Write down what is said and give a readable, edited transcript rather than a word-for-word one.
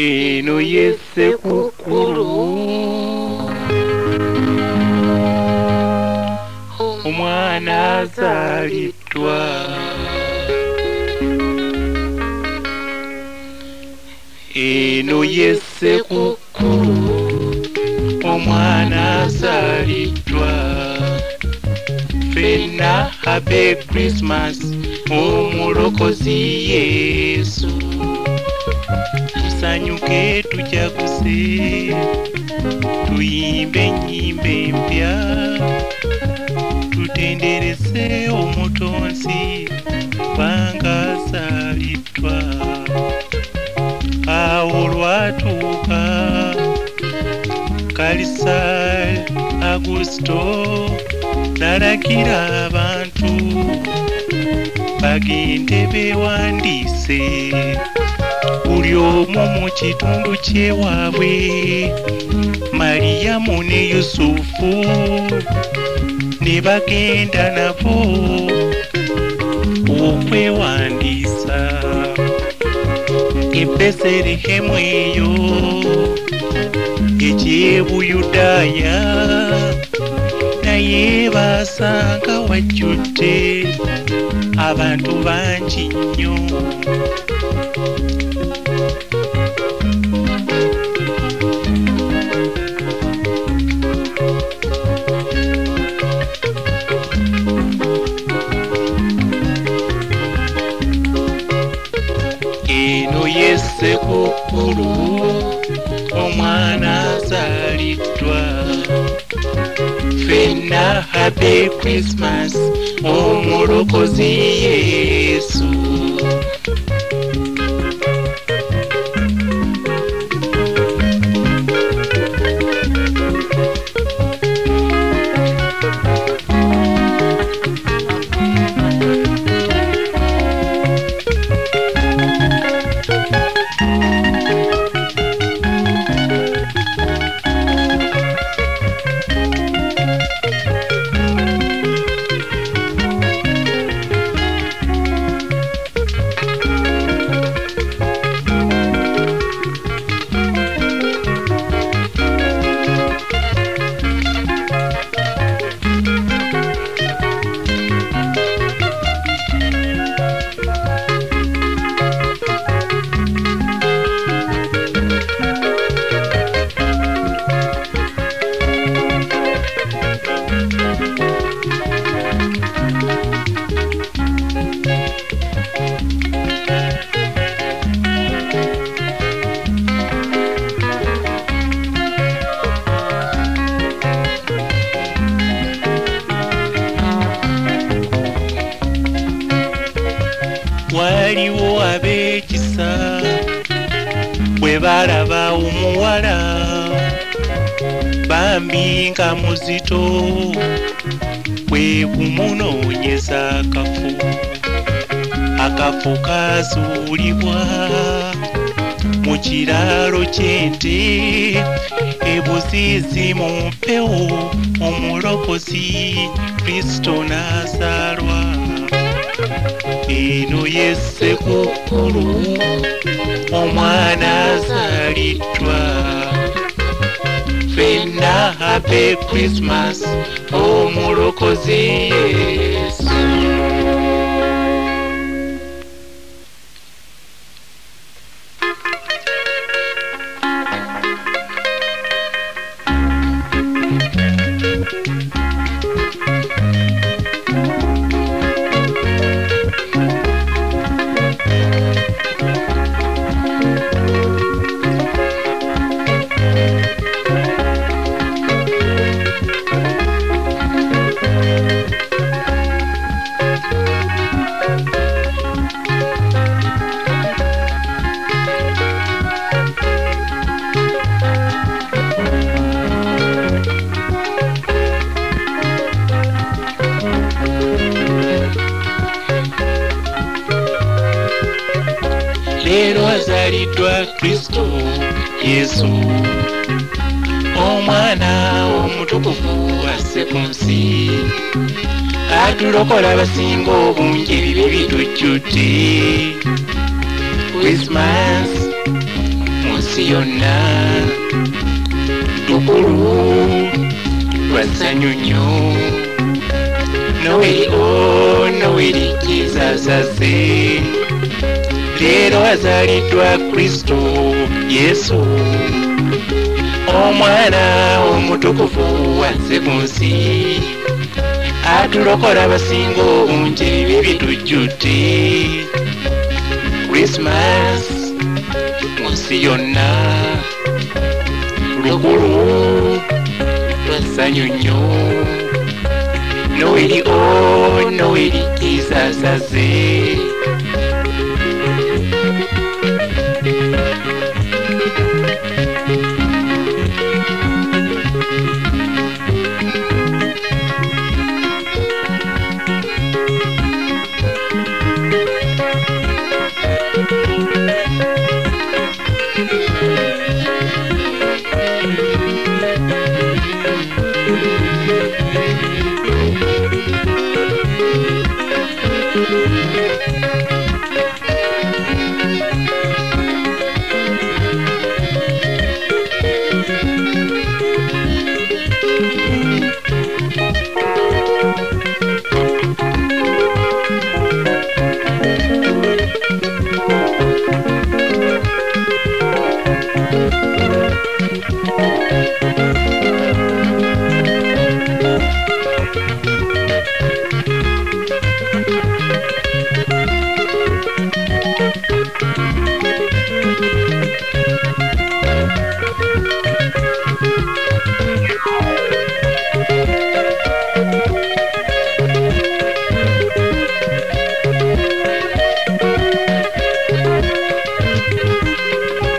eno yessekukulu omwana azaliddwa eno yessekukulu omwana azaliddwa fenna happy Christmas omulokozi Yesu tusanyuke tujaguze tuyimbe ennyimba empya tutendereze omutonzi kubanga azaliddwa awo lwatuuka Kalisali Augusto nalagira abantu bagende bewandiise buli omu mu kitundu kyewaabwe Mariyamu ne Yusufu ne bagenda nabo okwewandiisa e Beselehemu eyo eky'Ebuyudaaya naye basanga wajjudde abantu bangi nnyo eno yessekukulu omwana azaliddwa fenna happy Christmas omulokozi Yesu waliwo ab'ekisa bwe balaba omuwala bambi nga muzito bwe kumunoonyeza akafu kazuulibwa mu kiraalo ky'ente ebuziizi mu mpewo omulokozi Kristo n'azaalwa eno yessekukulu omwana azaliddwa fenna happy Christmas omulokozi Yesu leero azaliddwa Kristo Yesu omwana omutukuvu asse ku nsi atulokola abasinga obungi ebibi bitujjudde Christmas nsi yonna lukulu lwassanyu nnyo noweri noweri kizazaze leero azaliddwa Kristo Yesu omwana omutukuvu wazze ku nsi atulokola abasinga obungi ebibi bitujjudde Christmas mu nsi yonna lukulu lwassanyu nnyo noweri noweri kizazaze